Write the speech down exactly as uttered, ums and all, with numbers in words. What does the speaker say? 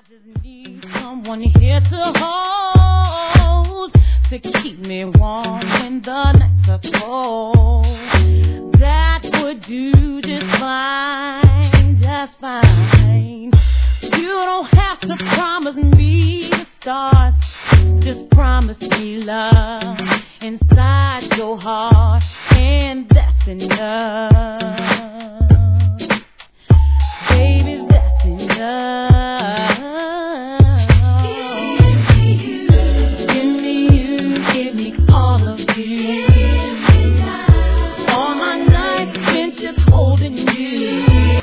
just need someone here to hold, to keep me warm when the nights are cold. That would do just fine, just fine. You don't have to promise me the stars, just promise me love inside your heart, and that's enough.